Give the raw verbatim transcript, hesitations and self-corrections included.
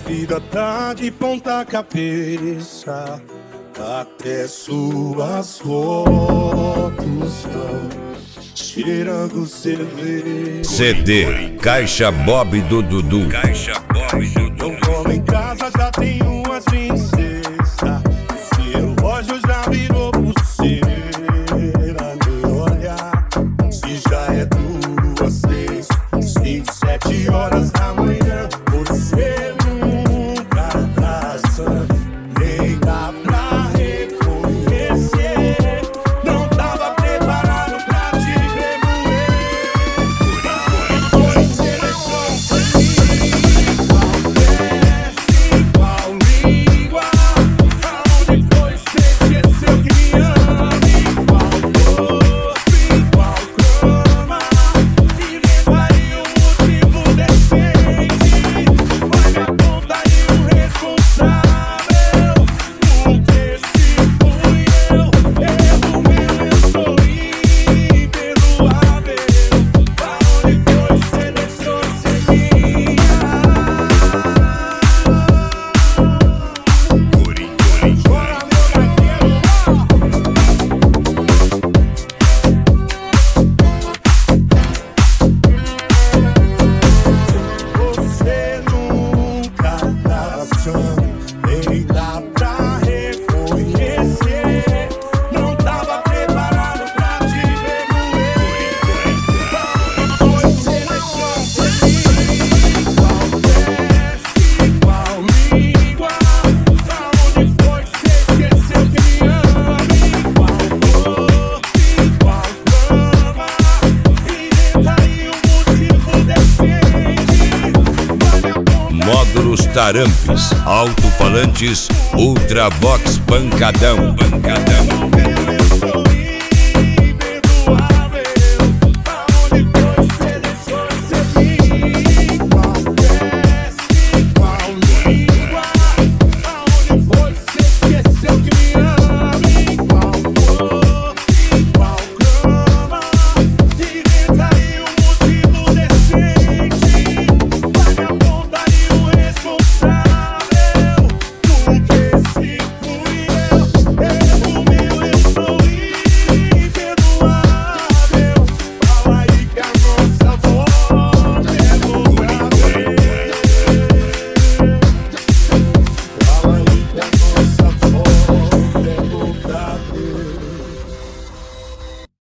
vida tá de ponta cabeça, até suas fotos estão cheirando cerveja. C D Caixa Bob do Dudu. Caixa Bob do Dudu. Eu como em casa já tem umas princesas, esse relógio já virou pulseira. Nem olhar se já é duas, seis, cinco, sete horas da manhã. Você nunca traça, nem dá pra reconhecer. Não tava preparado pra te ver moer. Foi seleção pra mim, igual desce, igual igual. Aonde foi você esqueceu que me ama? Igual corpo, igual cama. Ninguém faria um motivo decente. Vai me apontar e o responsável por ter sido fui eu. Erro meu, eu sorri, perdoável. Pra onde foi você deixou de ser minha? Chora meu gagueiro, você nunca tá achando, nem dá pra reconhecer. Não tava preparado pra te ver moer. Foi seleção pra mim, igual desce, igual igual. Aonde foi que você esqueceu que me ama? Igual corpo, igual cama. Inventa aí um motivo decente. Vai me apontar. Módulos Tarampes, alto-falantes, Ultravox Pancadão. Pancadão.